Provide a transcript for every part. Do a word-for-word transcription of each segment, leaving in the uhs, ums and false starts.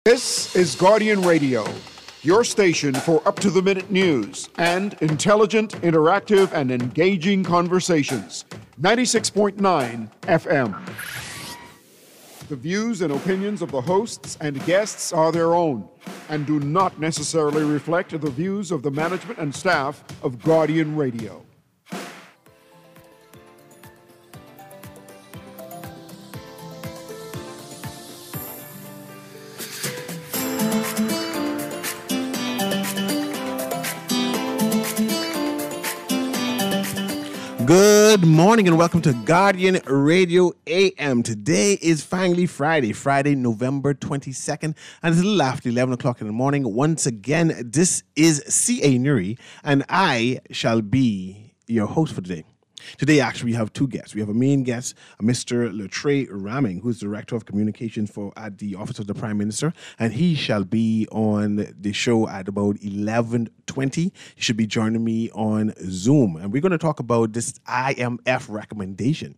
This is Guardian Radio, your station for up-to-the-minute news and intelligent, interactive, and engaging conversations. ninety-six point nine F M. The views and opinions of the hosts and guests are their own and do not necessarily reflect the views of the management and staff of Guardian Radio. Good morning and welcome to Guardian Radio A M. Today is finally Friday, Friday, November twenty-second, and it's a little after eleven o'clock in the morning. Once again, this is C A. Nuri, and I shall be your host for today. Today, actually, we have two guests. We have a main guest, Mister Latrey Ramming, who's Director of Communications for at the Office of the Prime Minister, and he shall be on the show at about eleven twenty. He should be joining me on Zoom, and we're going to talk about this I M F recommendation.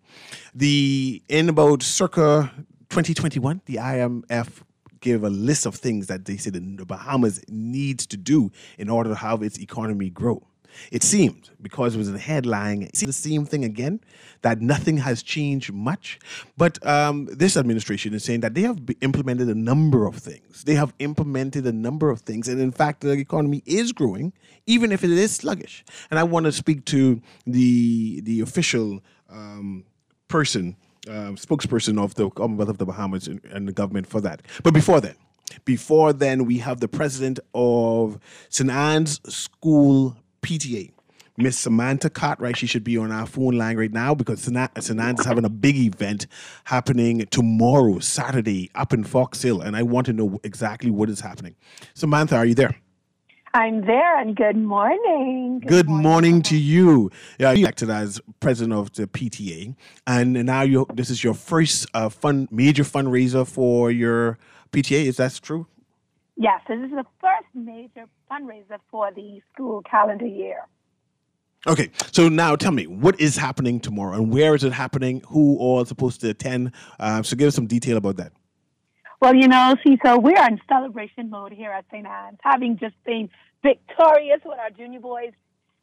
The in about circa twenty twenty-one, the I M F gave a list of things that they said the Bahamas needs to do in order to have its economy grow. It seemed, because it was in the headline, it's the same thing again, that nothing has changed much. But um, this administration is saying that they have implemented a number of things. They have implemented a number of things. And in fact, the economy is growing, even if it is sluggish. And I want to speak to the, the official um, person, uh, spokesperson of the Commonwealth of the Bahamas and, and the government for that. But before then, before then, we have the president of Saint Anne's School P T A, Miss Samantha Cartwright. She should be on our phone line right now because Saint Anne's is having a big event happening tomorrow, Saturday, up in Fox Hill, and I want to know exactly what is happening. Samantha, are you there? I'm there, and good morning. Good, good morning. morning to you. Yeah, you elected as president of the P T A, and now you this is your first uh, fund major fundraiser for your P T A. Is that true? Yes, this is the first major fundraiser for the school calendar year. Okay, so now tell me, what is happening tomorrow and where is it happening? Who all is supposed to attend? Uh, so give us some detail about that. Well, you know, see, so we're in celebration mode here at Saint Anne's, having just been victorious with our junior boys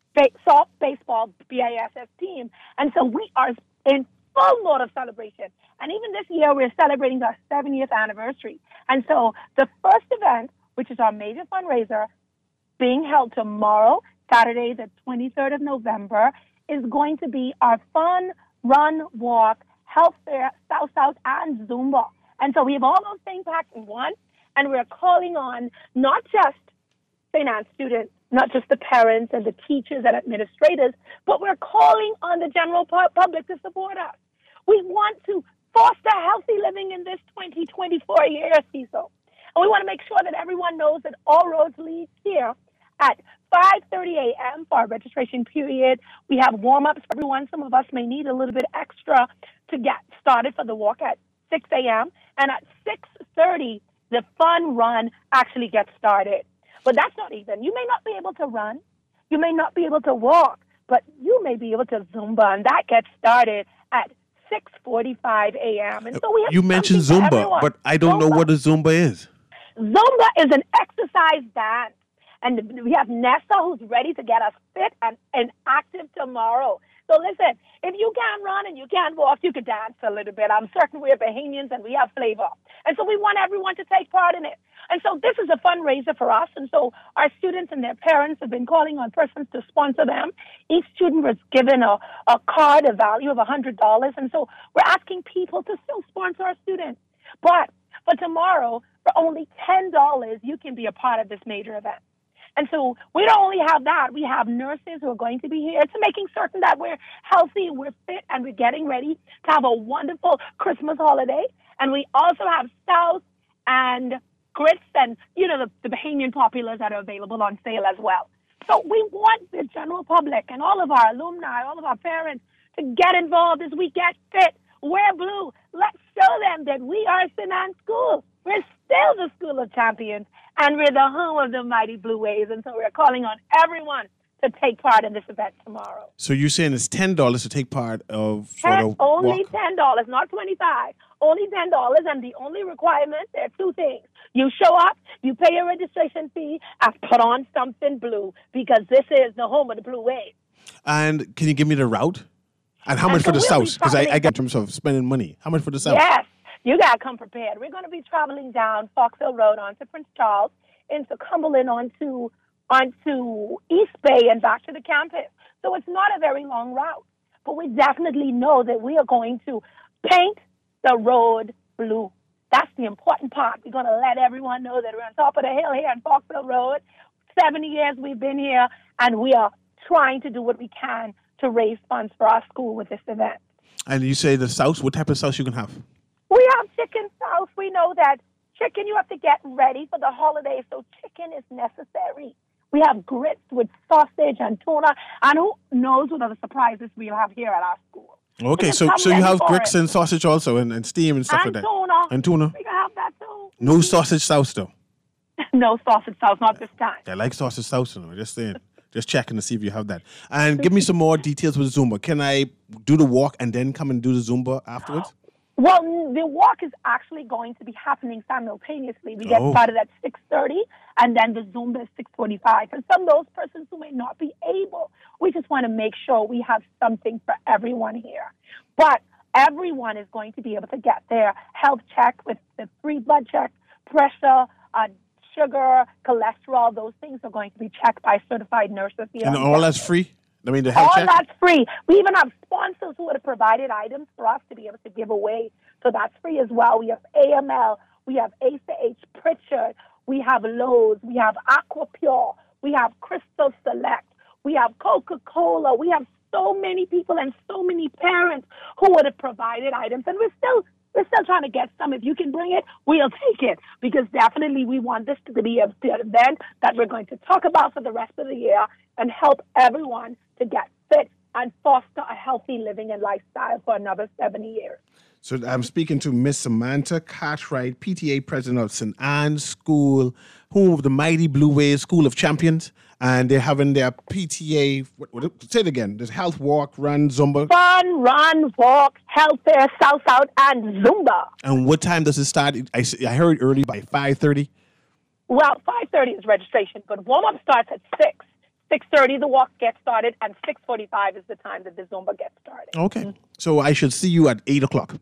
soft baseball B A S S team. And so we are in full mode of celebration. And even this year, we're celebrating our seventieth anniversary. And so the first event, which is our major fundraiser, being held tomorrow, Saturday, the twenty-third of November, is going to be our fun, run, walk, health fair, South South, and Zumba. And so we have all those things packed in one, and we're calling on not just Saint Anne's students, not just the parents and the teachers and administrators, but we're calling on the general public to support us. We want to foster healthy living in this twenty twenty-four year, Cecil. And we want to make sure that everyone knows that all roads lead here at five thirty a.m. for our registration period. We have warm-ups for everyone. Some of us may need a little bit extra to get started for the walk at six a.m. And at six thirty, the fun run actually gets started. But that's not even. You may not be able to run. You may not be able to walk, but you may be able to Zumba, and that gets started at six forty-five a.m. And so we have You mentioned Zumba, but I don't Zumba. know what a Zumba is. Zumba is an exercise dance. And we have Nessa who's ready to get us fit and, and active tomorrow. So listen, if you can't run and you can't walk, you can dance a little bit. I'm certain we're Bahamians and we have flavor. And so we want everyone to take part in it. And so this is a fundraiser for us. And so our students and their parents have been calling on persons to sponsor them. Each student was given a, a card, a value of one hundred dollars. And so we're asking people to still sponsor our students. But for tomorrow, for only ten dollars, you can be a part of this major event. And so we don't only have that. We have nurses who are going to be here to making certain that we're healthy, we're fit, and we're getting ready to have a wonderful Christmas holiday. And we also have South and grits and, you know, the, the Bahamian populars that are available on sale as well. So we want the general public and all of our alumni, all of our parents to get involved as we get fit, wear blue. Let's show them that we are Saint Anne's School. We're still the School of Champions, and we're the home of the mighty Blue Waves. And so we're calling on everyone to take part in this event tomorrow. So you're saying it's ten dollars to take part of for Ten, the only walk? ten dollars, not twenty-five. Only ten dollars, and the only requirement, there are two things. You show up, you pay your registration fee, and put on something blue, because this is the home of the Blue Wave. And can you give me the route? And how And much so for the we'll be South? Because I, I traveling- get in terms of spending money. How much for the South? Yes, you got to come prepared. We're going to be traveling down Fox Hill Road onto Prince Charles, into Cumberland, onto, onto East Bay, and back to the campus. So it's not a very long route. But we definitely know that we are going to paint the road blue. That's the important part. We're going to let everyone know that we're on top of the hill here on Fox Hill Road. seventy years we've been here, and we are trying to do what we can to raise funds for our school with this event. And you say the South, what type of South you can have? We have chicken sauce. We know that chicken, you have to get ready for the holidays, so chicken is necessary. We have grits with sausage and tuna, and who knows what other surprises we'll have here at our school. Okay, Just so come so you ready have for grits it. and sausage also, and, and steam and stuff And like that. tuna. And tuna. We can have that too. No sausage South though. No sausage sauce, not this time. I like sausage South, you know, just saying. Just checking to see if you have that. And give me some more details with Zumba. Can I do the walk and then come and do the Zumba afterwards? Well, the walk is actually going to be happening simultaneously. We get Oh. started at six thirty, and then the Zumba is six forty-five. For some of those persons who may not be able, we just want to make sure we have something for everyone here. But everyone is going to be able to get their health check with the free blood check, pressure, uh, sugar, cholesterol. Those things are going to be checked by certified nurses here. And on all campus. that's free? I mean, the health All check? that's free. We even have sponsors who have provided items for us to be able to give away. So that's free as well. We have A M L. We have Ace H Pritchard. We have Lowe's. We have Aqua Pure. We have Crystal Select. We have Coca-Cola. We have so many people and so many parents who would have provided items. And we're still we're still trying to get some. If you can bring it, we'll take it. Because definitely we want this to be an event that we're going to talk about for the rest of the year and help everyone to get fit and foster a healthy living and lifestyle for another seventy years. So I'm speaking to Miss Samantha Cartwright, P T A president of Saint Anne's School, home of the mighty Blue Wave School of Champions. And they're having their P T A, what, what, say it again, there's health walk, run, Zumba. Fun, run, walk, health fair, South South, and Zumba. And what time does it start? I, s- I heard early by five thirty. Well, five thirty is registration, but warm-up starts at six. six thirty, the walk gets started, and six forty-five is the time that the Zumba gets started. Okay. So I should see you at eight o'clock.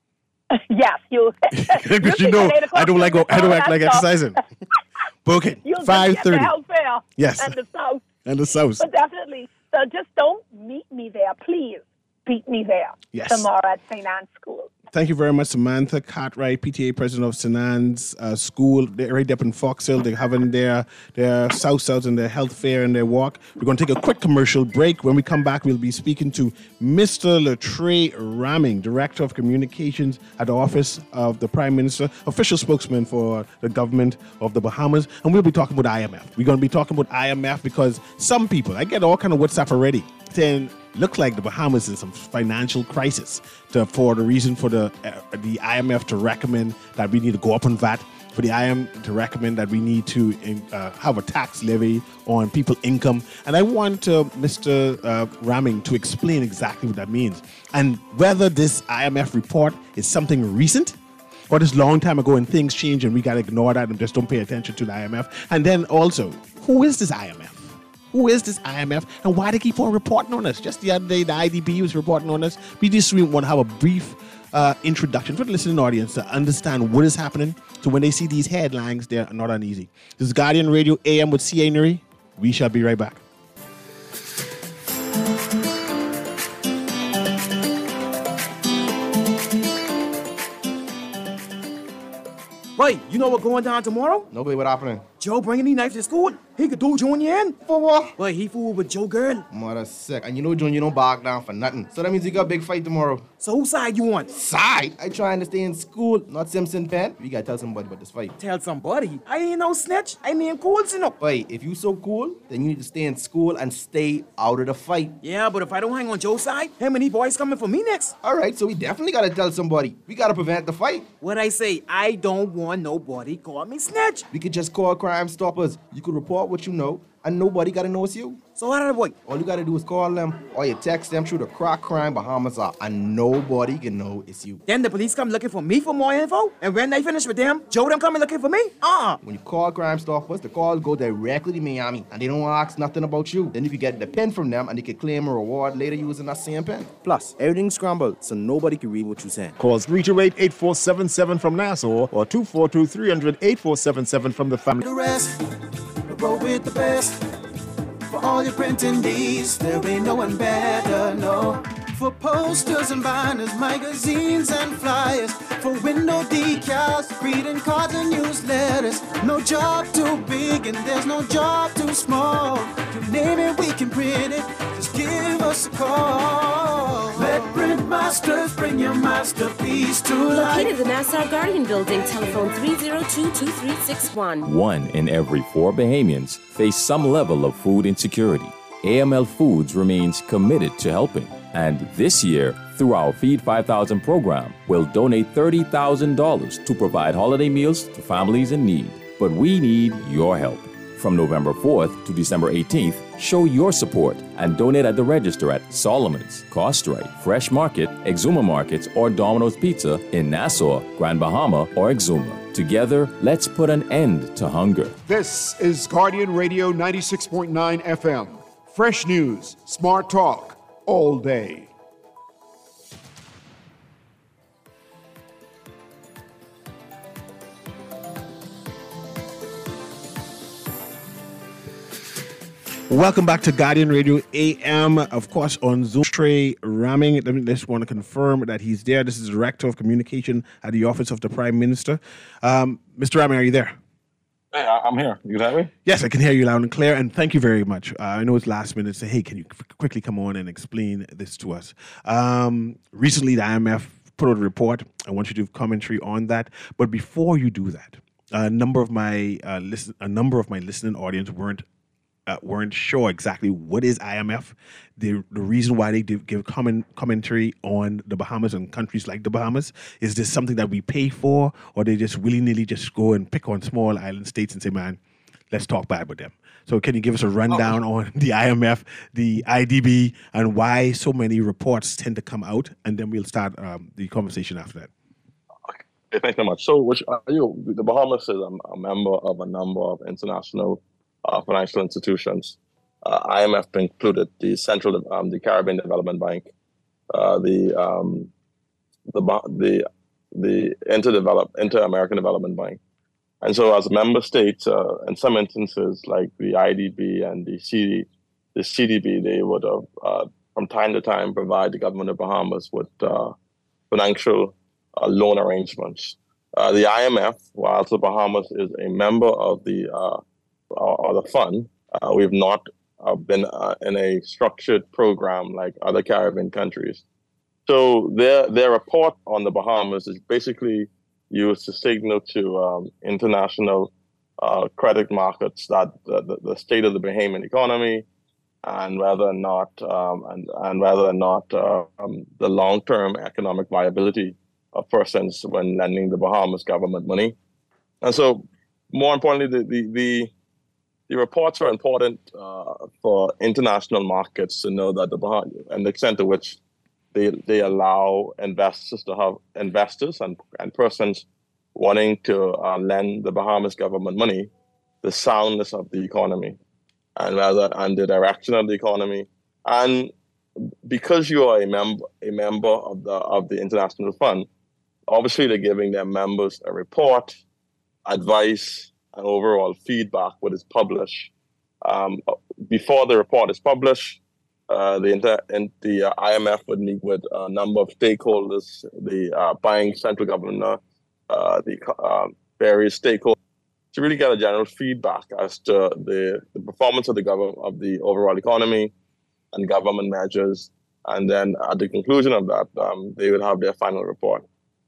Yes, you. Because you know, I don't like, I don't act like exercising. But okay, You'll five get the thirty. health fair Yes. and the South. And the South. But definitely, so just don't meet me there. Please beat me there Yes. tomorrow at Saint Anne's School. Thank you very much, Samantha Cartwright, P T A president of Saint Anne's uh, School. They're right up in Fox Hill. They're having their, their South South and their health fair and their walk. We're going to take a quick commercial break. When we come back, we'll be speaking to Mister Latrey Ramming, Director of Communications at the Office of the Prime Minister, official spokesman for the government of the Bahamas. And we'll be talking about I M F. We're going to be talking about I M F because some people, I get all kind of WhatsApp already, saying, look like the Bahamas in some financial crisis to, for the reason for the uh, the I M F to recommend that we need to go up on V A T, for the I M F to recommend that we need to uh, have a tax levy on people's income. And I want uh, Mister Uh, Ramming to explain exactly what that means and whether this I M F report is something recent or this long time ago and things change and we got to ignore that and just don't pay attention to the I M F. And then also, who is this I M F? Who is this I M F and why they keep on reporting on us? Just the other day, the I D B was reporting on us. We just really want to have a brief uh, introduction for the listening audience to understand what is happening. So when they see these headlines, they're not uneasy. This is Guardian Radio A M with C A Nuri. We shall be right back. Wait, you know what going down tomorrow? Nobody, what happening? Joe bringing the knife to school. He could do Junior in. For what? Wait, he fooled with Joe girl. Mother sick. And you know, John, you don't back down for nothing. So that means you got a big fight tomorrow. So whose side you on? Side? I trying to stay in school, not Simpson Pen. We gotta tell somebody about this fight. Tell somebody. I ain't no snitch. I mean cool, you know. Wait, if you so cool, then you need to stay in school and stay out of the fight. Yeah, but if I don't hang on Joe's side, him and he boys coming for me next. All right, so we definitely gotta tell somebody. We gotta prevent the fight. What I say, I don't want nobody call me snitch. We could just call Crime Stoppers. You could report what you know, and nobody got to know it's you. So what are the boy? All you got to do is call them or you text them through the Crack Crime Bahamas app, and nobody can know it's you. Then the police come looking for me for more info, and when they finish with them, Joe them coming looking for me? Uh-uh. When you call Crime Stoppers, the call go directly to Miami, and they don't ask nothing about you. Then you can get the pen from them, and they can claim a reward later using that same pen. Plus, everything's scrambled, so nobody can read what you're saying. Call three two eight, eight four seven seven from Nassau or two four two, three hundred, eight four seven seven from the family. The rest, roll with the best. For all your printing needs, there ain't no one better, no. For posters and banners, magazines and flyers. For window decals, greeting cards and newsletters. No job too big and there's no job too small. You name it, we can print it. Just give us a call. Let Print Masters bring your masterpiece to life. Located in the Nassau Guardian Building, telephone three oh two, two three six one. One in every four Bahamians face some level of food insecurity. A M L Foods remains committed to helping. And this year, through our Feed five thousand program, we'll donate thirty thousand dollars to provide holiday meals to families in need. But we need your help. From November fourth to December eighteenth, show your support and donate at the register at Solomon's, Costrite, Fresh Market, Exuma Markets, or Domino's Pizza in Nassau, Grand Bahama, or Exuma. Together, let's put an end to hunger. This is Guardian Radio ninety-six point nine F M. Fresh news, smart talk, all day. Welcome back to Guardian Radio A M, of course, on Zoom. Trey Ramming, let me just want to confirm that he's there. This is the Director of Communication at the Office of the Prime Minister. Um, Mister Ramming, are you there? Hey, I'm here. You can hear me? Yes, I can hear you loud and clear, and thank you very much. Uh, I know it's last minute, so hey, can you qu- quickly come on and explain this to us? Um, recently, the I M F put out a report. I want you to do commentary on that. But before you do that, a number of my uh, listen, a number of my listening audience weren't uh, weren't sure exactly what is I M F. The the reason why they give, give comment, commentary on the Bahamas and countries like the Bahamas, is this something that we pay for, or they just willy-nilly just go and pick on small island states and say, man, let's talk bad with them? So can you give us a rundown oh. on the I M F, the I D B, and why so many reports tend to come out? And then we'll start um, the conversation after that. Okay, thanks so much. So which, uh, you, the Bahamas is a, a member of a number of international uh, financial institutions. Uh, I M F included the Central, um, the Caribbean Development Bank, uh, the um, the the the Interdevelop, Inter-American Development Bank, and so as a member state, uh, in some instances like the I D B and the C D, the C D B, they would have uh, from time to time provide the government of Bahamas with uh, financial uh, loan arrangements. Uh, the I M F, while the Bahamas is a member of the uh, or the fund, uh, we've not uh, been uh, in a structured program like other Caribbean countries. So their their report on the Bahamas is basically used to signal to um, international uh, credit markets that the, the, the state of the Bahamian economy and whether or not um, and and whether or not uh, um, the long-term economic viability of persons when lending the Bahamas government money. And so, more importantly, the the the, the reports are important uh, for international markets to know that the Bahamas and the extent to which They they allow investors to have investors and, and persons wanting to uh, lend the Bahamas government money, the soundness of the economy, and rather and the direction of the economy, and because you are a member a member of the of the international fund, obviously they're giving their members a report, advice, and overall feedback what is published. Um, before the report is published, Uh, the inter- and the uh, I M F would meet with a number of stakeholders, the uh, buying central governor, uh, the uh, various stakeholders, to really get a general feedback as to the, the performance of the government, of the overall economy, and government measures. And then at the conclusion of that, um, they would have their final report.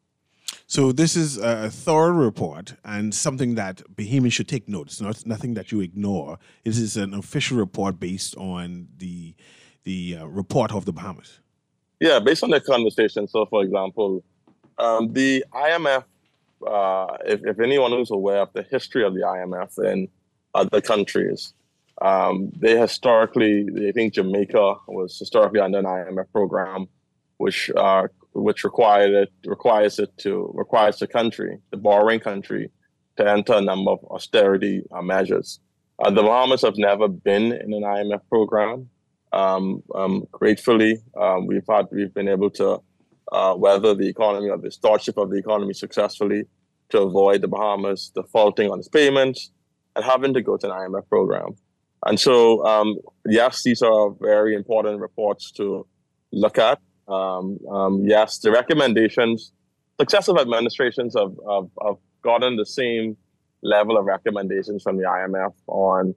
So this is a thorough report and something that Bahamians should take note. It's not nothing that you ignore. This is an official report based on the the uh, report of the Bahamas. Yeah, based on the conversation. So, for example, um, the I M F, uh, if, if anyone who's aware of the history of the I M F in other countries, Um, they historically, they think Jamaica was historically under an I M F program, which uh, which required it requires it to requires the country, the borrowing country, to enter a number of austerity uh, measures. Uh, the Bahamas have never been in an I M F program. Um, um, gratefully, um, we've had we've been able to uh, weather the economy or the stewardship of the economy successfully to avoid the Bahamas defaulting on its payments and having to go to an I M F program. And so, um, yes, these are very important reports to look at. Um, um, yes, the recommendations, successive administrations have, have, have gotten the same level of recommendations from the I M F on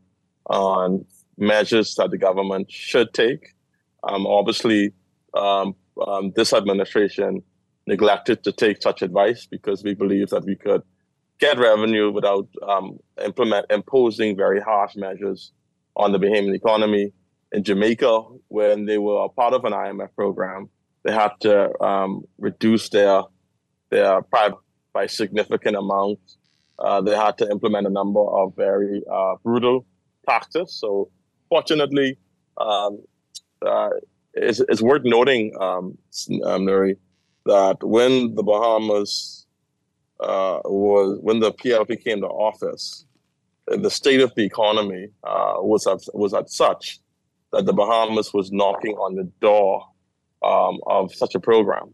on measures that the government should take. Um, obviously, um, um, this administration neglected to take such advice because we believe that we could get revenue without um, implement imposing very harsh measures on the Bahamian economy. In Jamaica, when they were a part of an I M F program, they had to um, reduce their their private by significant amounts. Uh, they had to implement a number of very uh, brutal taxes. So, fortunately, um, uh, it's, it's worth noting, um, um, Nuri, that when the Bahamas uh, was when the P L P came to office, the state of the economy uh, was at, was at such that the Bahamas was knocking on the door um, of such a program,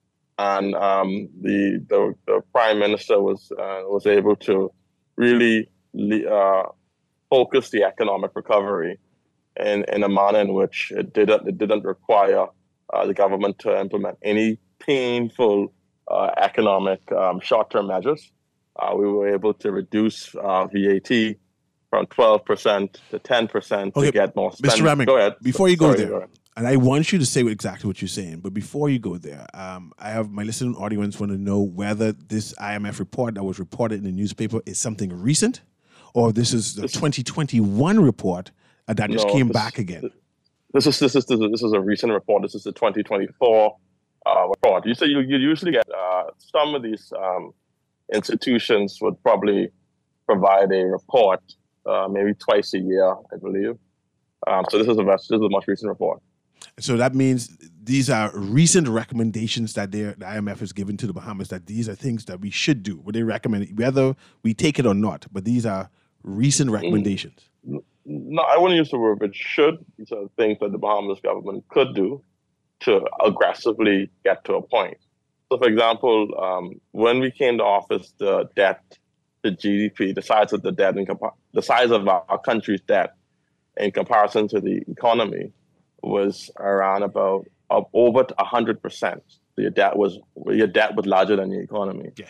and um, the, the the prime minister was uh, was able to really uh, focus the economic recovery in, in a manner in which it didn't it didn't require uh, the government to implement any painful uh, economic um, short-term measures. Uh, we were able to reduce uh, V A T from twelve percent to ten percent okay, to get more spending. Mister Ramick, go ahead. Before you go Sorry, there, go ahead. And I want you to say exactly what you're saying, but before you go there, um, I have my listening audience want to know whether this I M F report that was reported in the newspaper is something recent, or this is the twenty twenty-one report uh, that just No, came this- back again. This is this is this is, this is a recent report. This is the twenty twenty-four uh, report. You say you, you usually get uh, some of these um, institutions would probably provide a report uh, maybe twice a year, I believe. Um, so this is a this is a much recent report. So that means these are recent recommendations that they're- the I M F has given to the Bahamas, that these are things that we should do. What they recommend, whether we take it or not, but these are recent recommendations. No, I wouldn't use the word it should. These are things that the Bahamas government could do to aggressively get to a point. So, for example, um, when we came to office, the debt to G D P, the size of the debt, in compa- the size of our, our country's debt in comparison to the economy was around about of over one hundred percent. Your debt was your debt was larger than the economy. Yes.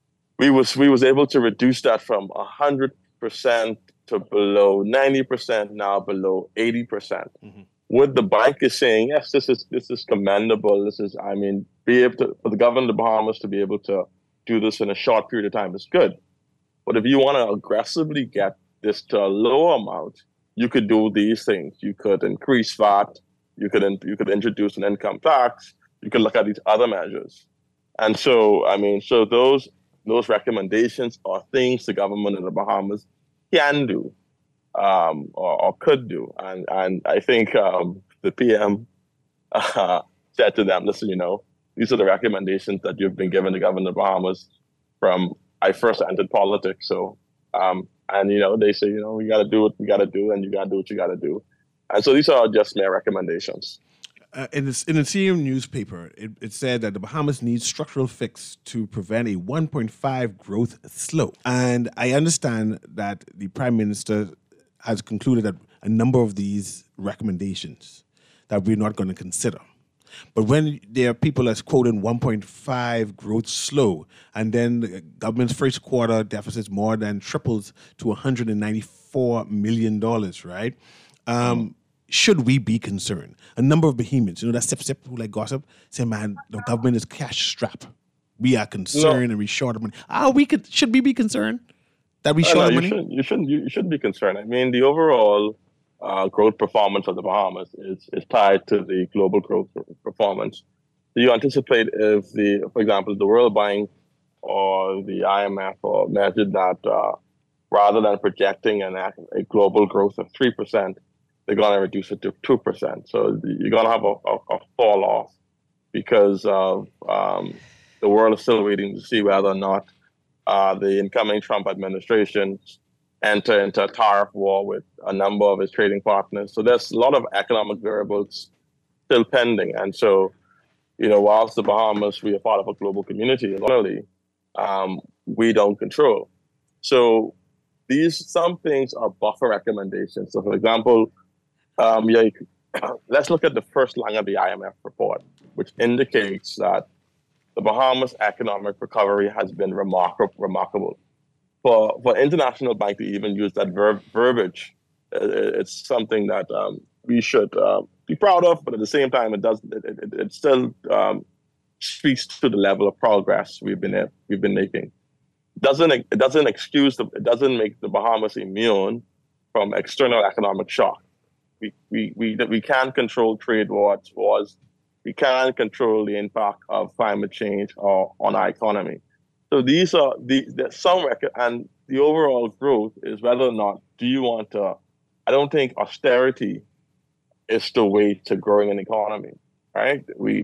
We was we was able to reduce that from one hundred percent to below ninety percent, now below eighty percent. Mm-hmm. What the bank is saying, yes, this is this is commendable. This is, I mean, be able to, for the government of the Bahamas to be able to do this in a short period of time is good. But if you want to aggressively get this to a lower amount, you could do these things. You could increase V A T. You could in, you could introduce an income tax. You could look at these other measures. And so, I mean, so those those recommendations are things the government of the Bahamas can do um, or, or could do. And and I think um, the P M uh, said to them, listen, you know, these are the recommendations that you've been given the government of the Bahamas from I first entered politics. So, um, and, you know, they say, you know, we got to do what we got to do and you got to do what you got to do. And so these are just mere recommendations. Uh, in, this, in the C M newspaper, it, it said that the Bahamas needs structural fix to prevent a one point five growth slope. And I understand that the Prime Minister has concluded that a number of these recommendations that we're not going to consider. But when there are people that's quoting one point five growth slow, and then the government's first quarter deficits more than triples to one hundred ninety-four million dollars, right? Um, should we be concerned? A number of Bahamians, you know, that sip sip who like gossip, say, man, the government is cash strapped. We are concerned No. and we short of money. Ah, we could, should we be concerned that we Uh, short no, of you money? shouldn't, you shouldn't. You shouldn't be concerned. I mean, the overall uh, growth performance of the Bahamas is, is tied to the global growth performance. Do you anticipate if the, for example, the World Bank or the I M F or measured that uh, rather than projecting an, a global growth of three percent, they're going to reduce it to two percent. So you're going to have a, a, a fall off because of um, the world is still waiting to see whether or not uh, the incoming Trump administration enter into a tariff war with a number of its trading partners. So there's a lot of economic variables still pending. And so, you know, whilst the Bahamas, we are part of a global community, literally, um, we don't control. So these, some things are buffer recommendations. So for example, um, yeah, let's look at the first line of the I M F report, which indicates that the Bahamas economic recovery has been remarkable. remarkable. For for international bank to even use that verb, verbiage, it's something that um, we should uh, be proud of. But at the same time, it does it, it, it still um, speaks to the level of progress we've been we've been making. Doesn't it doesn't excuse the, it doesn't make the Bahamas immune from external economic shock. We we we we can't control trade wars. wars. We can't control the impact of climate change or on our economy. So these are the, the some record, and the overall growth is whether or not do you want to. I don't think austerity is the way to growing an economy, right? We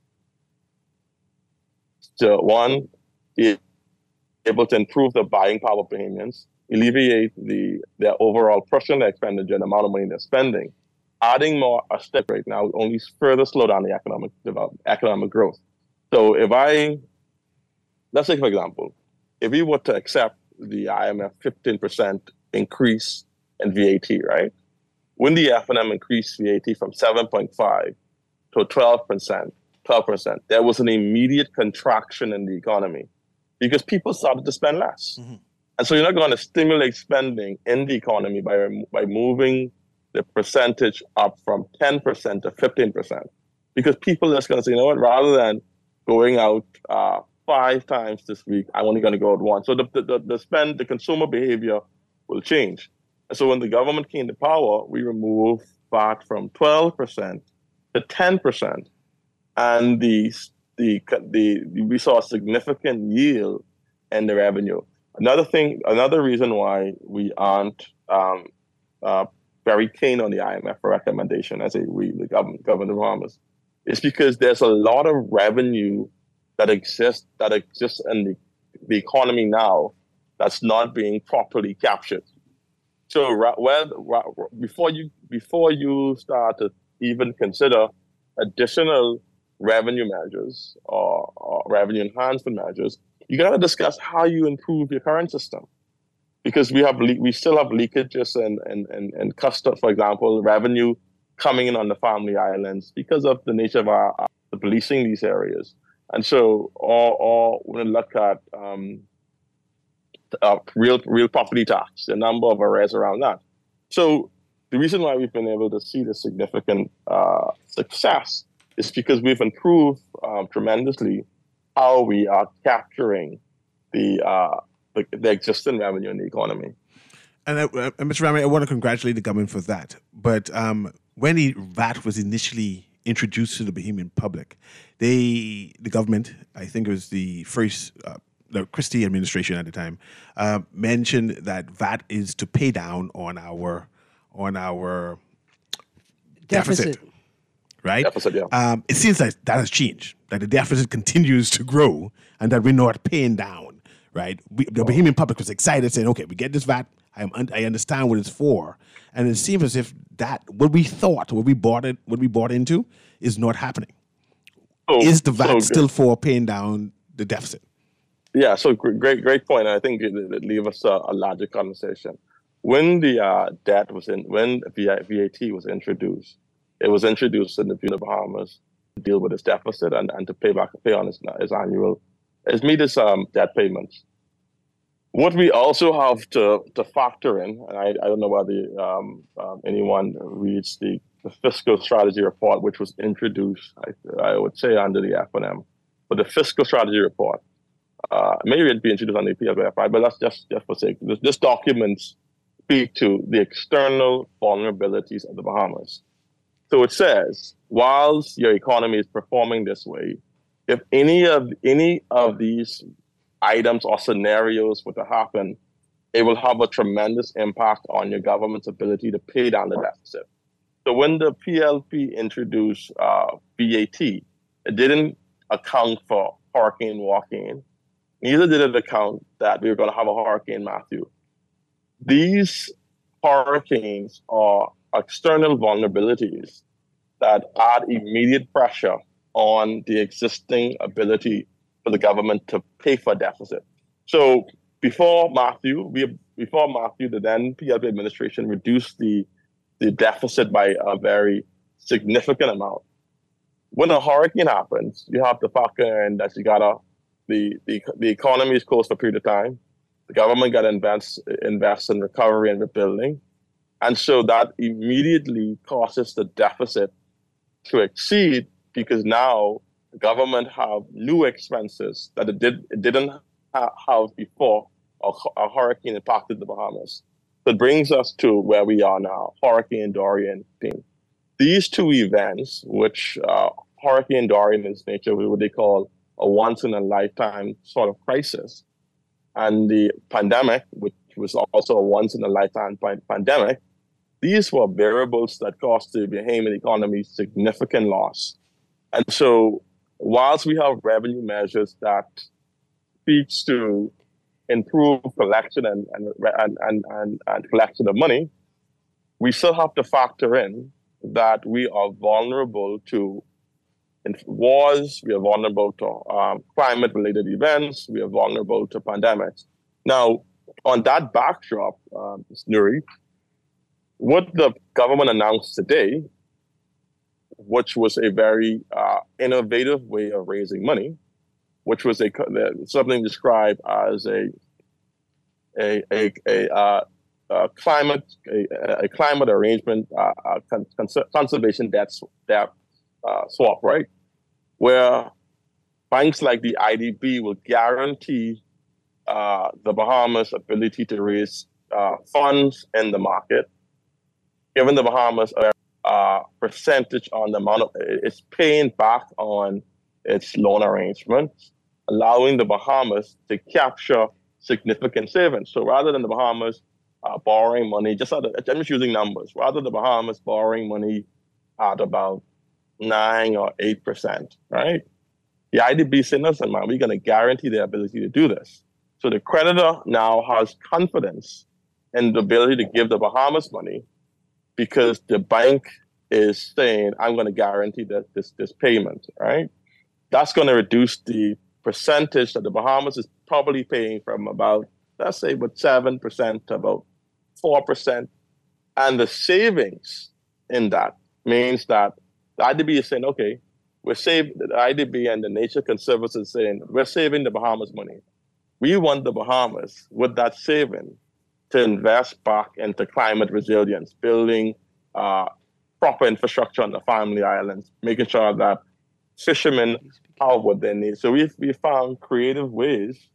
so one is able to improve the buying power of Bahamians, alleviate the their overall personal expenditure and the amount of money they're spending. Adding more austerity right now will only further slow down the economic development, economic growth. So if I Let's say, for example, if we were to accept the I M F fifteen percent increase in V A T, right? When the F N M increased V A T from seven point five to twelve percent, twelve percent, there was an immediate contraction in the economy because people started to spend less. Mm-hmm. And so you're not going to stimulate spending in the economy by, by moving the percentage up from ten percent to fifteen percent because people are just going to say, you know what, rather than going out uh, five times this week, I'm only going to go out once. So the, the, the spend, the consumer behavior will change. And so when the government came to power, we removed V A T from twelve percent to ten percent. And the, the, the, we saw a significant yield in the revenue. Another thing, another reason why we aren't um, uh, very keen on the I M F recommendation, as a we, the government, government of Bahamas, is because there's a lot of revenue that exists that exists in the, the economy now that's not being properly captured. So well, before you before you start to even consider additional revenue measures or, or revenue enhancement measures, you got to discuss how you improve your current system, because we have we still have leakages and and and, and custom, for example, revenue coming in on the Family Islands because of the nature of our, our the policing these areas. And so, or, or when we look at um, uh, real real property tax, the number of arrests around that. So the reason why we've been able to see the significant uh, success is because we've improved um, tremendously how we are capturing the, uh, the the existing revenue in the economy. And uh, uh, Mister Rami, I want to congratulate the government for that. But um, when the V A T was initially introduced to the Bahamian public, they, the government, I think it was the first, uh, the Christie administration at the time, uh, mentioned that V A T is to pay down on our, on our deficit, deficit right? Deficit, yeah. Um, it seems like that has changed, that the deficit continues to grow and that we're not paying down, right? We, the Bahamian public was excited, saying, okay, we get this V A T, I'm, I understand what it's for. And it seems as if that, what we thought, what we bought it, what we bought into is not happening. Oh, is the V A T so still for paying down the deficit? Yeah, so great, great point. I think it, it leaves us a, a larger conversation. When the uh, debt was in, when V A T was introduced, it was introduced in the Bahamas to deal with its deficit and, and to pay back, pay on its, its annual, its meet its um, debt payments. What we also have to, to factor in, and I, I don't know whether um, um, anyone reads the, the fiscal strategy report, which was introduced, I, I would say, under the F N M, but the fiscal strategy report, uh, maybe it'd be introduced under the P F F I, but that's just, just for sake. This, this documents speak to the external vulnerabilities of the Bahamas. So it says, whilst your economy is performing this way, if any of any of these items or scenarios were to happen, it will have a tremendous impact on your government's ability to pay down the deficit. So when the P L P introduced uh, V A T, it didn't account for Hurricane Joaquin. Neither did it account that we were going to have a Hurricane Matthew. These hurricanes are external vulnerabilities that add immediate pressure on the existing ability for the government to pay for deficit. So before Matthew, we before Matthew, the then P L P administration reduced the, the deficit by a very significant amount. When a hurricane happens, you have to factor in that you gotta the the, the economy is closed for a period of time. The government got to invest invest in recovery and rebuilding, and so that immediately causes the deficit to exceed because now the government have new expenses that it did it didn't ha- have before a, a hurricane impacted the Bahamas. So it brings us to where we are now, Hurricane Dorian. These two events, which uh, Hurricane Dorian is nature, what they call a once-in-a-lifetime sort of crisis, and the pandemic, which was also a once-in-a-lifetime pandemic, these were variables that cost the Bahamian economy significant loss. And so whilst we have revenue measures that speaks to improve collection and, and, and, and, and, and collection of money, we still have to factor in that we are vulnerable to wars, we are vulnerable to um, climate-related events, we are vulnerable to pandemics. Now, on that backdrop, um, Nuri, what the government announced today, which was a very uh, innovative way of raising money, which was a something described as a a a, a, uh, a climate a, a climate arrangement uh, uh, cons- conservation debt debt uh, swap, right? Where banks like the I D B will guarantee uh, the Bahamas' ability to raise uh, funds in the market, giving the Bahamas a uh, percentage on the amount of it's paying back on its loan arrangements, allowing the Bahamas to capture significant savings. So rather than the Bahamas uh, borrowing money, just out of, I'm just using numbers, rather than the Bahamas borrowing money at about nine or eight percent, right? The I D B saying, listen, man, we're going to guarantee their ability to do this. So the creditor now has confidence in the ability to give the Bahamas money because the bank is saying, I'm going to guarantee that this, this payment, right? That's going to reduce the percentage that the Bahamas is probably paying from about, let's say, about seven percent to about four percent. And the savings in that means that the I D B is saying, okay, we're saving, the I D B and the Nature Conservancy is saying, we're saving the Bahamas money. We want the Bahamas, with that saving, to invest back into climate resilience, building uh, proper infrastructure on the family islands, making sure that fishermen have what they need. So we've we found creative ways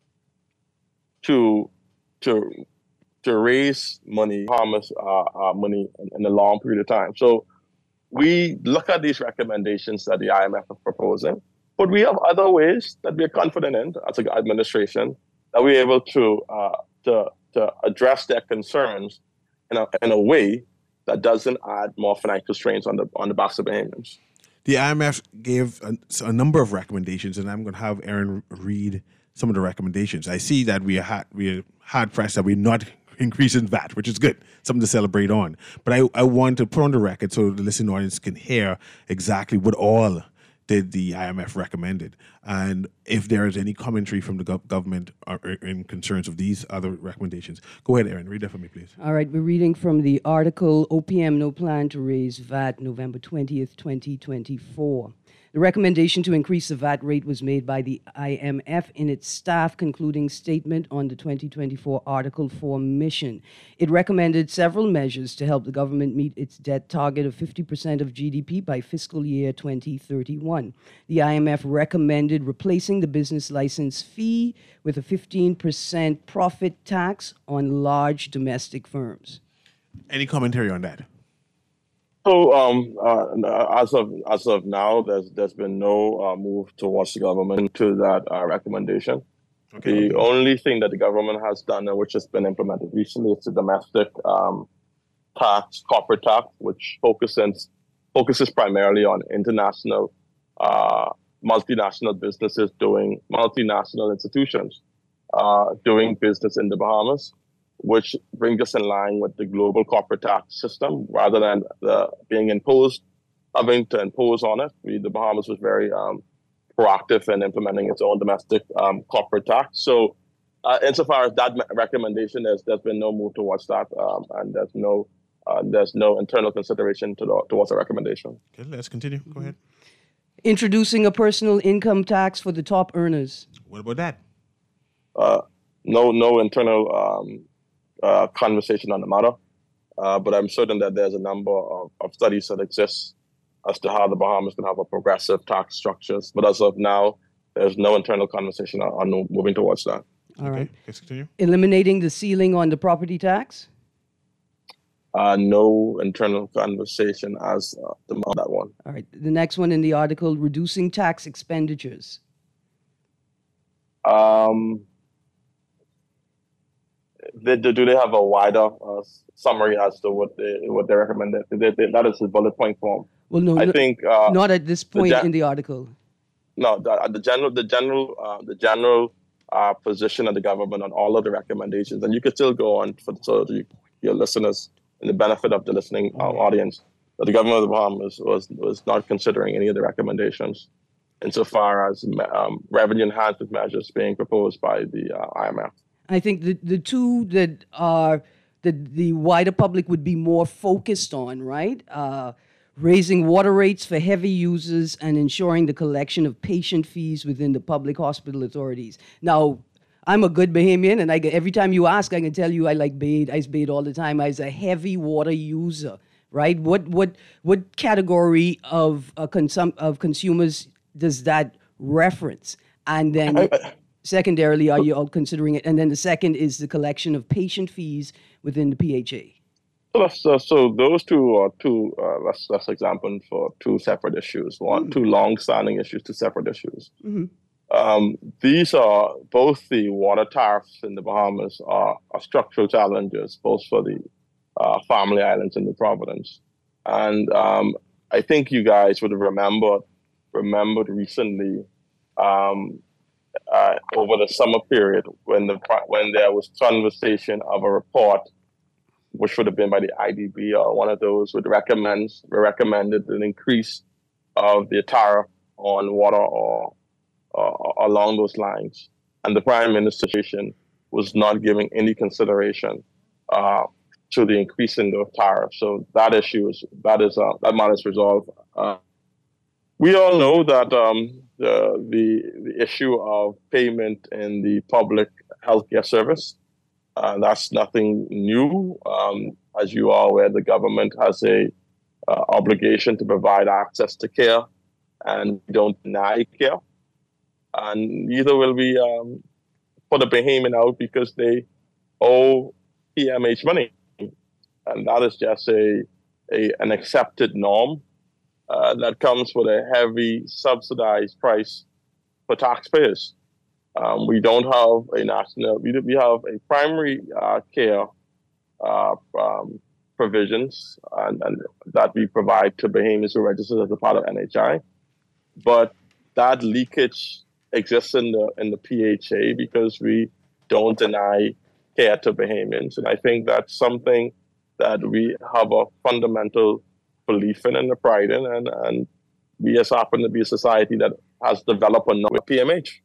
to to to raise money, Bahamas uh, uh, money in, in a long period of time. So we look at these recommendations that the I M F is proposing, but we have other ways that we're confident in as an administration that we're able to uh, to to address their concerns in a in a way that doesn't add more financial strains on the on the backs of Bahamians. The I M F gave a, a number of recommendations, and I'm going to have Aaron read some of the recommendations. I see that we are hard, we are hard pressed that we're not increasing V A T, which is good, something to celebrate on. But I, I want to put on the record so the listening audience can hear exactly what all did the I M F recommended, and if there is any commentary from the gov- government or, or in concerns of these other recommendations. Go ahead, Aaron, read that for me, please. All right, we're reading from the article, O P M No Plan to Raise V A T, November twentieth, twenty twenty-four. The recommendation to increase the V A T rate was made by the I M F in its staff concluding statement on the twenty twenty-four Article four mission. It recommended several measures to help the government meet its debt target of fifty percent of G D P by fiscal year twenty thirty-one. The I M F recommended replacing the business license fee with a fifteen percent profit tax on large domestic firms. Any commentary on that? So, um, uh, as of as of now, there's there's been no uh, move towards the government to that uh, recommendation. Okay. The only thing that the government has done, and which has been implemented recently, is the domestic um, tax, corporate tax, which focuses focuses primarily on international, uh, multinational businesses doing multinational institutions uh, doing business in the Bahamas, which brings us in line with the global corporate tax system rather than the, being imposed, having to impose on it. We, the Bahamas was very um, proactive in implementing its own domestic um, corporate tax. So, uh, insofar as that recommendation, there's there's been no move towards that, um, and there's no uh, there's no internal consideration to the, towards the recommendation. Okay, let's continue. Go ahead. Introducing a personal income tax for the top earners. What about that? Uh, no, no internal um, uh, conversation on the matter, uh, but I'm certain that there's a number of, of studies that exist as to how the Bahamas can have a progressive tax structures. But as of now, there's no internal conversation on, on moving towards that. All right. Okay, let's continue. Eliminating the ceiling on the property tax? Uh, no internal conversation as uh, the, on that one. All right. The next one in the article, reducing tax expenditures. Um, they, do they have a wider uh, summary as to what they what they recommend? They, they, that is the bullet point form. Well, no, I no think uh, not at this point gen- in the article. No, the, the general, the general, uh, the general uh, position of the government on all of the recommendations, and you could still go on for so the, your listeners and the benefit of the listening uh, audience, that the government of the Bahamas was was not considering any of the recommendations insofar as um, revenue enhancement measures being proposed by the uh, I M F. I think the the two that are that the wider public would be more focused on, right? Uh, raising water rates for heavy users and ensuring the collection of patient fees within the public hospital authorities. Now, I'm a good Bahamian, and I get, every time you ask, I can tell you I like bathe. I bathe all the time. I was a heavy water user, right? What what what category of uh, consum- of consumers does that reference? And then I, I, secondarily, are you all considering it? And then the second is the collection of patient fees within the P H A. So, uh, so those two are two, uh, let's, let's examine for two separate issues. One, mm-hmm. two long-standing issues, two separate issues. Mm-hmm. Um, these are both the water tariffs in the Bahamas are, are structural challenges, both for the uh, Family Islands and the Providence. And um, I think you guys would have remembered, remembered recently um, uh, over the summer period when the when there was conversation of a report, which would have been by the I D B or one of those, would recommend recommended an increase of the tariff on water or uh, along those lines. And the Prime Administration was not giving any consideration uh, to the increase in the tariff. So that issue is that is uh, that matter is resolved. Uh, we all know that um, the, the the issue of payment in the public healthcare service. Uh, that's nothing new. Um, as you are aware, the government has a uh, obligation to provide access to care, and don't deny care. And neither will we um, put a Bahamian out because they owe P M H money, and that is just a, a an accepted norm uh, that comes with a heavy subsidized price for taxpayers. Um, we don't have a national, we, we have a primary uh, care uh, um, provisions and, and that we provide to Bahamians who register as a part of N H I. But that leakage exists in the in the P H A because we don't deny care to Bahamians. And I think that's something that we have a fundamental belief in and a pride in. And, and we just happen to be a society that has developed a number of P M H.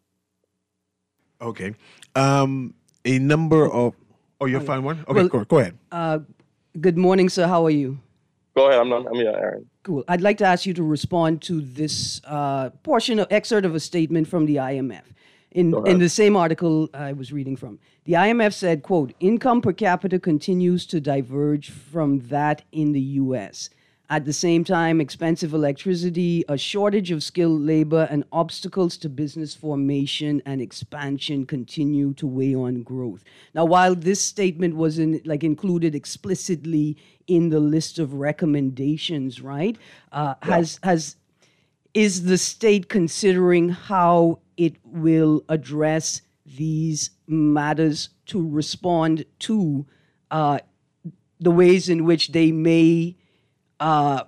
Okay. Um, a number of... Oh, you'll find one? Okay, well, go, go ahead. Uh, good morning, sir. How are you? Go ahead. I'm not, I'm here, Aaron. Cool. I'd like to ask you to respond to this uh, portion of excerpt of a statement from the I M F. In, in the same article I was reading from, the I M F said, quote, income per capita continues to diverge from that in the U S. At the same time, expensive electricity, a shortage of skilled labor, and obstacles to business formation and expansion continue to weigh on growth. Now, while this statement wasn't like included explicitly in the list of recommendations, right? Uh, yeah. Has has is the state considering how it will address these matters to respond to uh, the ways in which they may uh,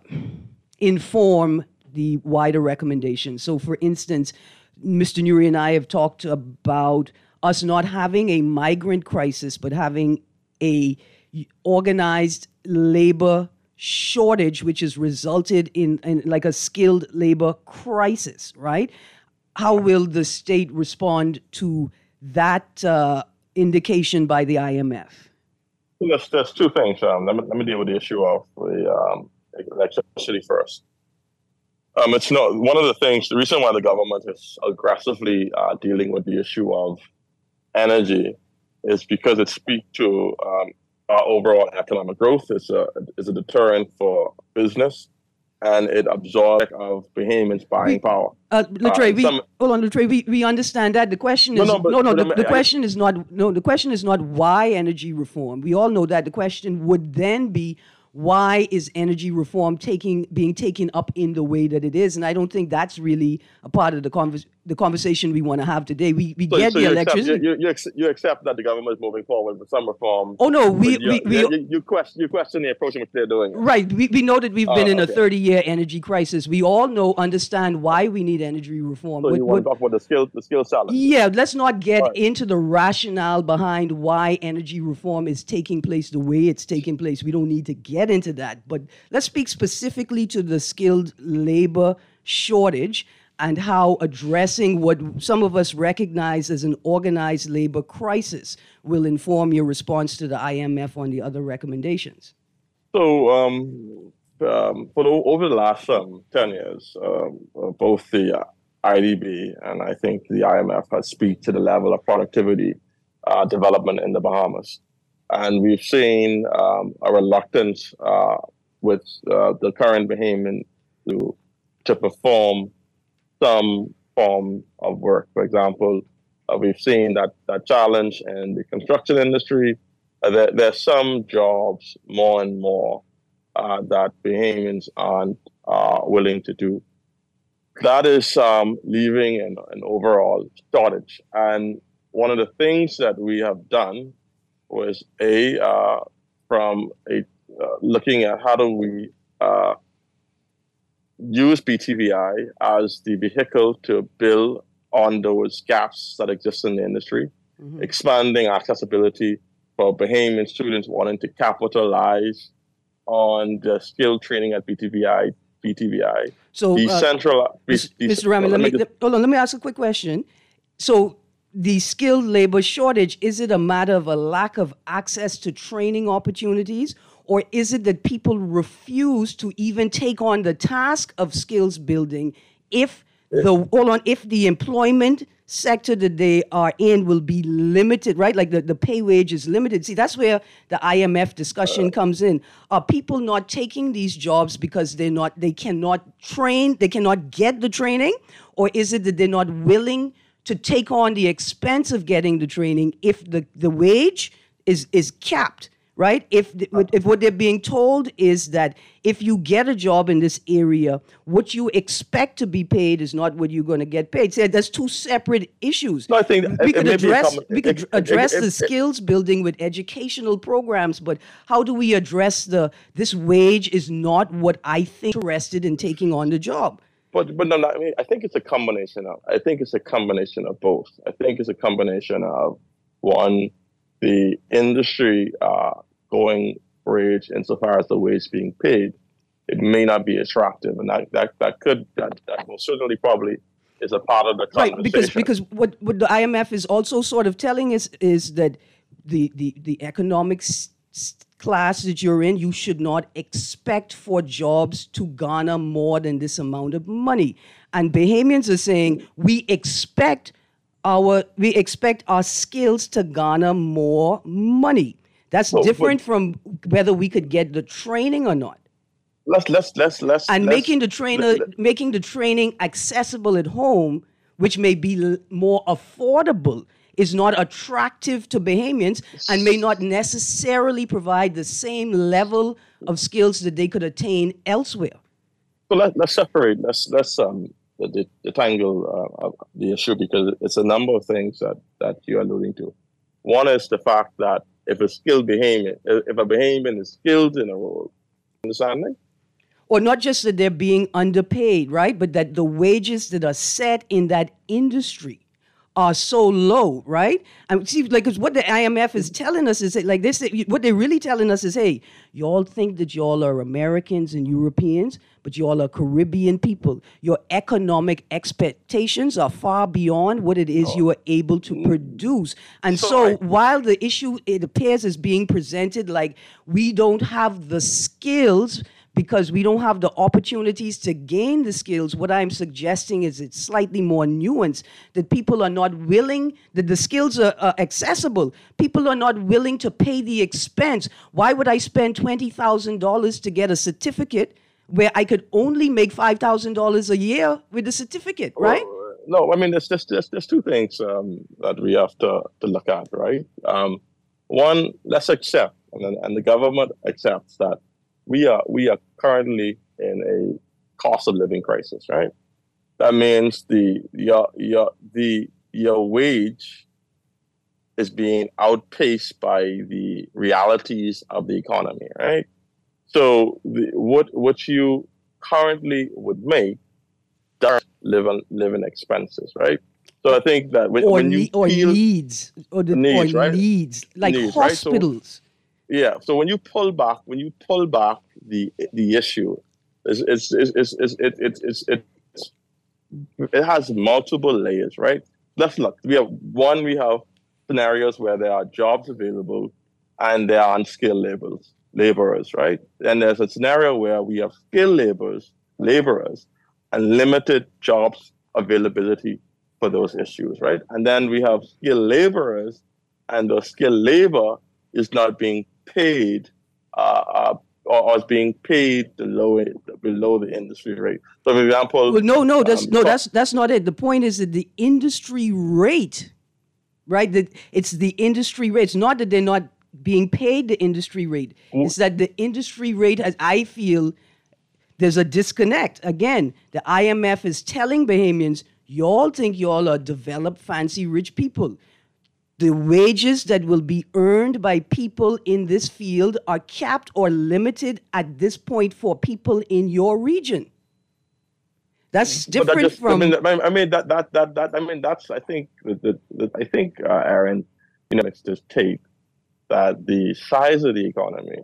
inform the wider recommendations. So, for instance, Mister Nuri and I have talked about us not having a migrant crisis, but having a organized labor shortage, which has resulted in, in like a skilled labor crisis, right? How will the state respond to that uh, indication by the I M F? There's, there's two things. Um, let, me, let me deal with the issue of the um, electricity first. Um, it's not one of the things. The reason why the government is aggressively uh, dealing with the issue of energy is because it speaks to um, our overall economic growth. It's a is a deterrent for business, and it absorbs of Bahamians buying power. Uh, Latre, Uh, we, some- hold on, Latre, we, we understand that. The question No, is no, but- no, no. but The, I mean, the I- question is not no. The question is not why energy reform. We all know that. The question would then be, why is energy reform taking being taken up in the way that it is? And I don't think that's really a part of the convers- the conversation we want to have today. We we So, get so the you accept, electricity. you, you, you accept, you accept that the government is moving forward with some reform. Oh, no, we- but you, we- we- you, you, you question you question the approach in which they're doing it. Right. We, we know that we've been Ah, in a okay. thirty-year energy crisis. We all know, understand why we need energy reform. So What- you want what- to talk about the skill the skill challenge? Yeah, let's not get into the rationale behind why energy reform is taking place the way it's taking place. We don't need to get into that. But let's speak specifically to the skilled labor shortage and how addressing what some of us recognize as an organized labor crisis will inform your response to the I M F on the other recommendations. So, um, um, for the, over the last um, ten years, um, uh, both the uh, I D B and I think the I M F has speak to the level of productivity uh, development in the Bahamas. And we've seen um, a reluctance uh, with uh, the current Bahamian to, to perform some form of work. For example, uh, we've seen that, that challenge in the construction industry. Uh, there, there's some jobs more and more uh, that Bahamians aren't uh, willing to do. That is um, leaving an, an overall shortage. And one of the things that we have done was a uh, from a uh, looking at how do we uh, use B T V I as the vehicle to build on those gaps that exist in the industry, mm-hmm. expanding accessibility for Bahamian students wanting to capitalize on the skill training at B T V I. B T V I. So, Decentral, uh, Mister Rami, let me, just, hold on. Let me ask a quick question. So, the skilled labor shortage, is it a matter of a lack of access to training opportunities, or is it that people refuse to even take on the task of skills building if the hold on if the employment sector that they are in will be limited, right? Like the, the pay wage is limited. See, that's where the I M F discussion comes in. Are people not taking these jobs because they're not they cannot train, they cannot get the training, or is it that they're not willing to take on the expense of getting the training if the, the wage is is capped, right? If the, if what they're being told is that if you get a job in this area, what you expect to be paid is not what you're going to get paid. So that's two separate issues. No, I think we it, could it address common, we could it, address it, it, the it, skills building with educational programs, but how do we address the this wage is not what I think interested in taking on the job? But but no, no, I mean, I think it's a combination of. I think it's a combination of both. I think it's a combination of one, the industry uh, going wage insofar as the wage being paid, it may not be attractive, and that that, that could that, that will certainly probably is a part of the conversation. Right, because because what, what the I M F is also sort of telling us is that the the the economics class that you're in, you should not expect for jobs to garner more than this amount of money. And Bahamians are saying we expect our we expect our skills to garner more money. That's So, different but- from whether we could get the training or not. Let's let's let's let's And let's, making the trainer making the training accessible at home, which may be l- more affordable, is not attractive to Bahamians and may not necessarily provide the same level of skills that they could attain elsewhere. So let, let's separate. Let's let's um the, the, detangle uh, uh, the issue, because it's a number of things that that you're alluding to. One is the fact that if a skilled Bahamian, if a Bahamian is skilled in a role, understanding? Or not just that they're being underpaid, right? But that the wages that are set in that industry are so low, right? I mean, see, like, because what the I M F is telling us is that, like, this, what they're really telling us is, hey, y'all think that y'all are Americans and Europeans, but y'all are Caribbean people. Your economic expectations are far beyond what it is oh. you are able to produce. And so, so I, while the issue, it appears, is being presented like we don't have the skills because we don't have the opportunities to gain the skills, what I'm suggesting is it's slightly more nuanced, that people are not willing, that the skills are, are accessible. People are not willing to pay the expense. Why would I spend twenty thousand dollars to get a certificate where I could only make five thousand dollars a year with the certificate, right? Well, no, I mean, there's, there's, there's, there's two things um, that we have to, to look at, right? Um, one, let's accept, and, and the government accepts that We are we are currently in a cost of living crisis, right? That means the your your the your wage is being outpaced by the realities of the economy, right? So the, what what you currently would make does live on living expenses, right? So I think that when, or when you ne- or feel needs or the needs, or right? needs like Needs, right? hospitals. So, yeah. So when you pull back, when you pull back the the issue, it's it's it's it's it's it, it, it's it's it has multiple layers, right? Let's look. We have one. We have scenarios where there are jobs available, and there are unskilled laborers, laborers, right? And there's a scenario where we have skilled laborers, laborers, and limited jobs availability for those issues, right? And then we have skilled laborers, and the skilled labor is not being paid uh, uh, or, or is being paid below it, below the industry rate. So, for example, well, no, no, that's um, no, that's that's not it. The point is that the industry rate, right? That it's the industry rate. It's not that they're not being paid the industry rate. Mm. It's that the industry rate, as I feel, there's a disconnect. Again, the I M F is telling Bahamians, y'all think y'all are developed, fancy, rich people. The wages that will be earned by people in this field are capped or limited at this point for people in your region. That's different that just, from. I mean, I mean that that that that. I mean, that's. I think that. I think, uh, Aaron, you know, it's just take that the size of the economy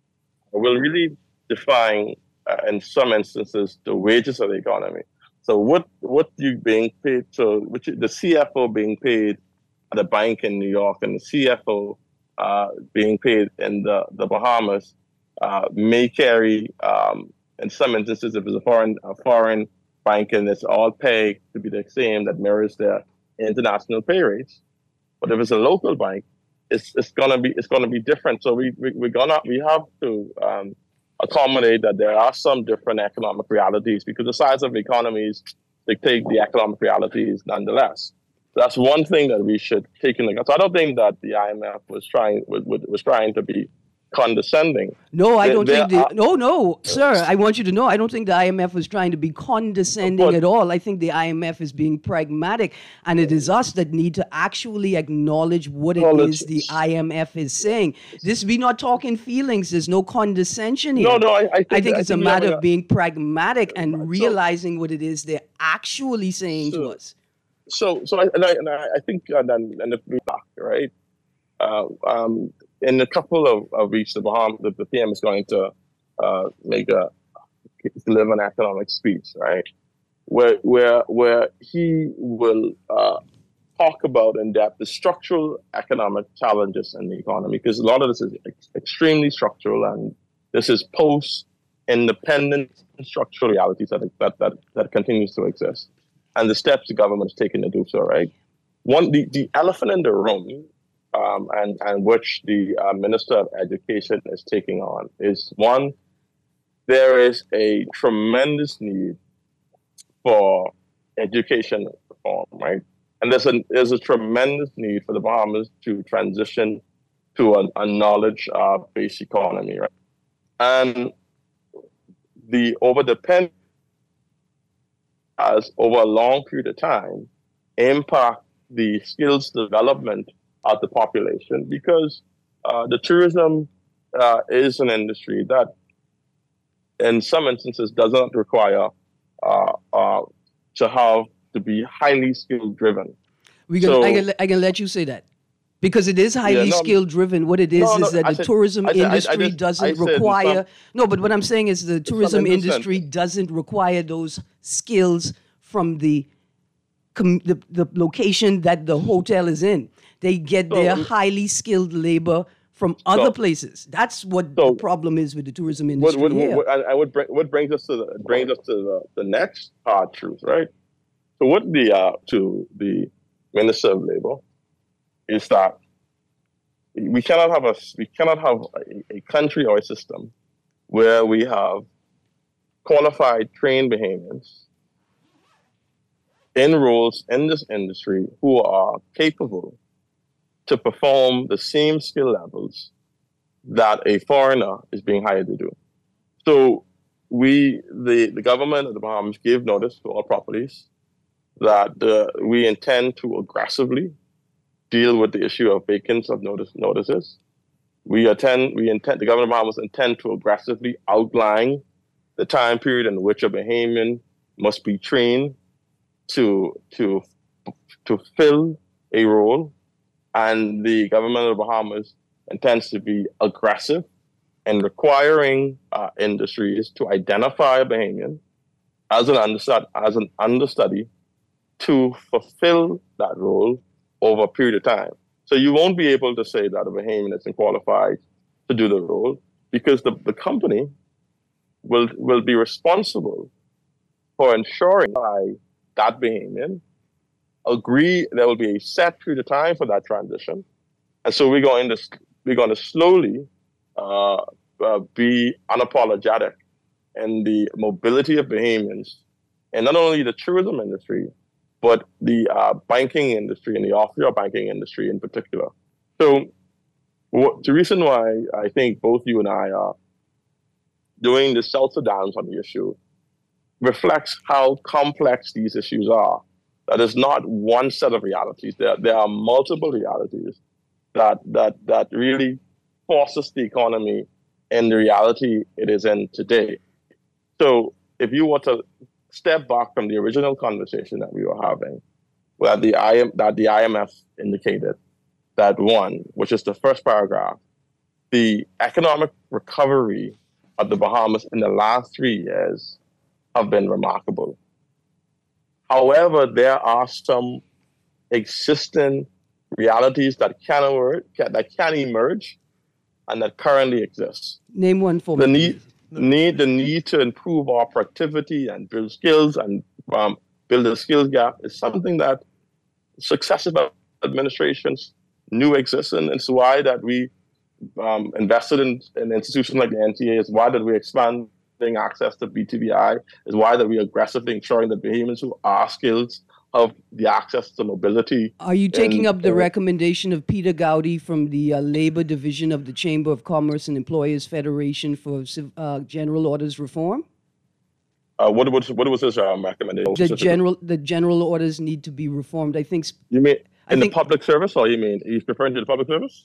will really define, uh, in some instances, the wages of the economy. So, what what you being paid? So, which the C F O being paid at a bank in New York and the C F O uh, being paid in the, the Bahamas uh, may carry, um, in some instances, if it's a foreign a foreign bank and it's all pegged to be the same, that mirrors their international pay rates. But if it's a local bank, it's it's gonna be it's gonna be different. So we, we we're gonna we have to um, accommodate that there are some different economic realities because the size of economies dictate the economic realities nonetheless. That's one thing that we should take into account. So I don't think that the I M F was trying was, was trying to be condescending. No, I There- don't there think. The, are- no, no, sir. I want you to know. I don't think the I M F was trying to be condescending But- at all. I think the I M F is being pragmatic, and it is us that need to actually acknowledge what it Well, is it's- the I M F is saying. This we're not talking feelings. There's no condescension here. No, no, I- I think- I think I it's a think we have matter a- of being pragmatic and realizing what it is they're actually saying to us. So, so I, and I, and I I think, uh, then, and if we back, right, uh, um, in a couple of, of weeks, the Bahamas, the, the P M is going to uh, make a deliver an economic speech, right, where where where he will uh, talk about in depth the structural economic challenges in the economy, because a lot of this is ex- extremely structural, and this is post-independent structural realities that that that, that continues to exist. And the steps the government is taking to do so, right? One, the, the elephant in the room, um, and, and which the uh, Minister of Education is taking on, is one, there is a tremendous need for education reform, right? And there's a, there's a tremendous need for the Bahamas to transition to a, a knowledge-based economy, right? And the over-dependence has, over a long period of time, impact the skills development of the population, because uh, the tourism uh, is an industry that in some instances does not require uh, uh, to have to be highly skill driven. We can, so, I, can, I can let you say that. Because it is highly yeah, no, skill driven. What it is no, no, is that I the said, tourism I said, industry I, I just, doesn't I require. Some, no, but what I'm saying is the tourism industry sense. doesn't require those skills from the, com, the the location that the hotel is in. They get so, their highly skilled labor from other so, places. That's what so, the problem is with the tourism industry what, what, here. What, I would bring, what brings us to the brings us to the, the next hard truth, right? So what the uh, to the Minister of Labor is that we cannot have a we cannot have a, a country or a system where we have qualified, trained Bahamians in roles in this industry who are capable to perform the same skill levels that a foreigner is being hired to do. So we, the, the government of the Bahamas, gave notice to all properties that uh, we intend to aggressively deal with the issue of vacants of notice notices. We attend, we intend, the government of Bahamas intend to aggressively outline the time period in which a Bahamian must be trained to to to fill a role, and the government of the Bahamas intends to be aggressive in requiring uh, industries to identify a Bahamian as an understudy, as an understudy to fulfill that role over a period of time. So you won't be able to say that a Bahamian isn't qualified to do the role, because the, the company will will be responsible for ensuring by that Bahamian agree there will be a set period of time for that transition. And so we're going to we're going to slowly uh, uh, be unapologetic in the mobility of Bahamians, and not only the tourism industry, but the uh, banking industry and the offshore banking industry in particular. So what, the reason why I think both you and I are doing the seltzer dance on the issue reflects how complex these issues are. That is not one set of realities. There, there are multiple realities that, that, that really forces the economy in the reality it is in today. So if you were to step back from the original conversation that we were having, where the I M, that the I M F indicated that one, which is the first paragraph, the economic recovery of the Bahamas in the last three years have been remarkable. However, there are some existing realities that can emerge, that can emerge, and that currently exist. Name one for the me. Need, No. need the need to improve our productivity and build skills and um, build a skills gap is something that successive administrations knew exists, and it's why that we um, invested in an institution like the N T A. It's why that we expanding access to B T B I. Is why that we aggressively ensuring that Bahamians who are skilled have the access to mobility. Are you taking and, up the uh, recommendation of Peter Gowdy from the uh, Labor Division of the Chamber of Commerce and Employers Federation for uh, General Orders Reform? Uh, what, was, what was his um, recommendation? The general, the general orders need to be reformed. I think. sp- You mean I in think- the public service, or you mean he's referring to the public service?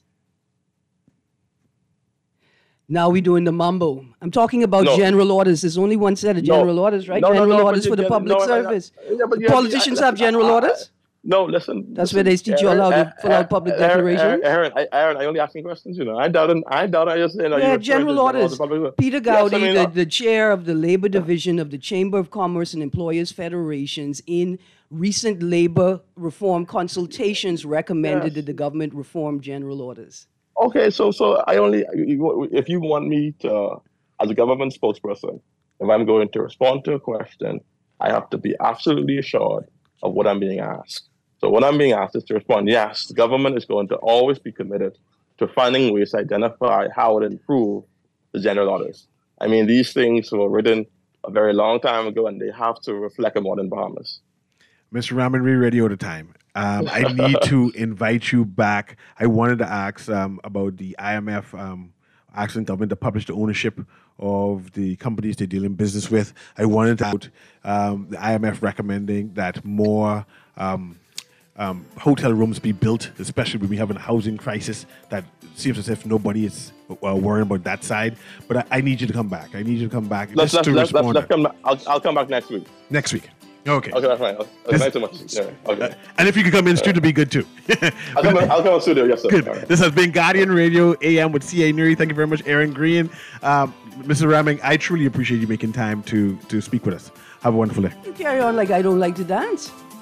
Now we're doing the mumbo. I'm talking about No. general orders. There's only one set of No. general orders, right? No, no, general no, but orders you for the get- public no, no, no. service. Yeah, but you have- Politicians I- have general I- I- orders. No, listen. That's listen, where they teach you Aaron, how to Aaron, fill out public Aaron, declarations. Aaron, Aaron, I, Aaron, I only asking questions, you know. I doubt it. I doubt I just, you know, Yeah, you're general orders. Peter Gowdy, Yes, I mean, the, uh, the chair of the Labor Division of the Chamber of Commerce and Employers Federations, in recent labor reform consultations recommended Yes. that the government reform general orders. Okay, so so I only if you want me to, as a government spokesperson, if I'm going to respond to a question, I have to be absolutely assured of what I'm being asked. So what I'm being asked is to respond, yes, the government is going to always be committed to finding ways to identify how it improve the general orders. I mean, these things were written a very long time ago, and they have to reflect a modern Bahamas. Mister Ramanri, Radio the Time. Um, I need to invite you back. I wanted to ask um, about the I M F um, asking government to publish the ownership of the companies they deal in business with. I wanted to out um, the I M F recommending that more um, um, hotel rooms be built, especially when we have a housing crisis that seems as if nobody is uh, worrying about that side. But I, I need you to come back. I need you to come back Let's, just let's, to let's, respond. let's come back. I'll, I'll come back next week. Next week. Okay. Okay, that's fine. Okay, This- thanks so much. Yeah, okay. Uh, and if you could come in studio, be good too. I'll come, I'll come in studio, yes, sir. Good. All right. This has been Guardian Radio A M with C A Nuri. Thank you very much, Aaron Green. Um, Mister Raming, I truly appreciate you making time to to speak with us. Have a wonderful day. You carry on like I don't like to dance.